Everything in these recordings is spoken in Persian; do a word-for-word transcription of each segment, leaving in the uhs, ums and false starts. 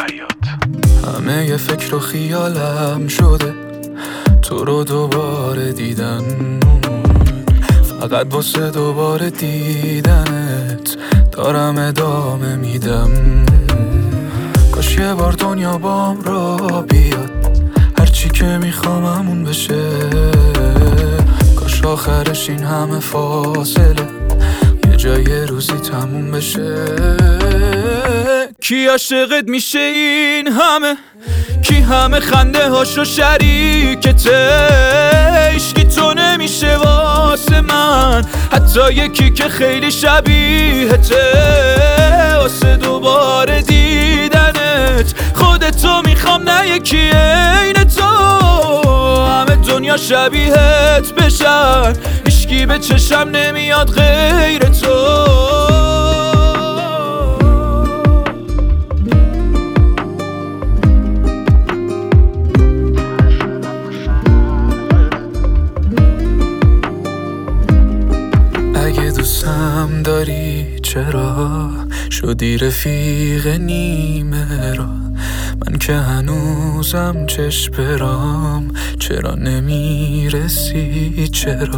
همه یه فکر و خیالم شده تو رو دوباره دیدن، فقط واسه دوباره دیدنت دارم ادامه میدم. کاش یه بار دنیا بام را بیاد، هرچی که میخوام همون بشه. کاش آخرش این همه فاصله یه جای روزی تموم بشه. کی عاشقت میشه این همه، کی همه خنده هاشو شریکته. عشقی تو نمیشه واسه من، حتی یکی که خیلی شبیهته. واسه دوباره دیدنت خودتو میخوام، نه یکی عین تو. همه دنیا شبیهت بشن، عشقی به چشم نمیاد غیر تو. اگه دوستم داری چرا شدی رفیق نیمه را؟ من که هنوزم چشم برام، چرا نمیرسی چرا؟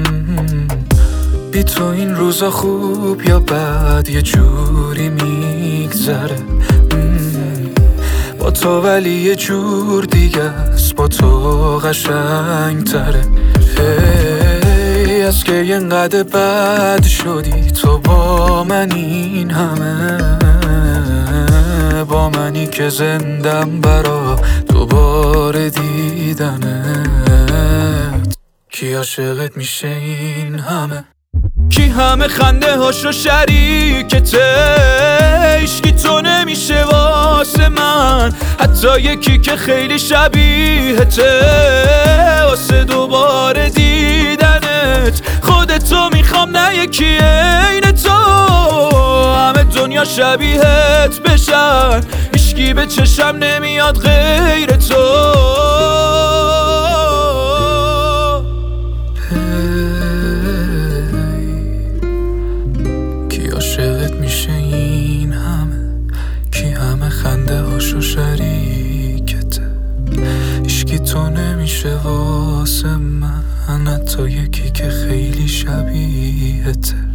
بی تو این روزا خوب یا بد یه جوری میگذره. با تو ولی یه جور دیگه است، با تو قشنگ تره. از که اینقدر بد شدی تو با من این همه، با منی که زندم برا دوباره دیدنت. کی عاشقت میشه این همه، کی همه خنده هاشو شریکته. عشقی تو نمیشه واسه من، حتی یکی که خیلی شبیهته. واسه دوباره دیدنت خودتو میخوام، نه یکی عین تو. همه دنیا شبیهت بشن، عشقی به چشم نمیاد غیر تو. کی عاشقت میشه این همه، کی همه خنده هاشو شریکته. عشقی تو نمیشه واسه من، حتی یکی که خیلی شبیهته.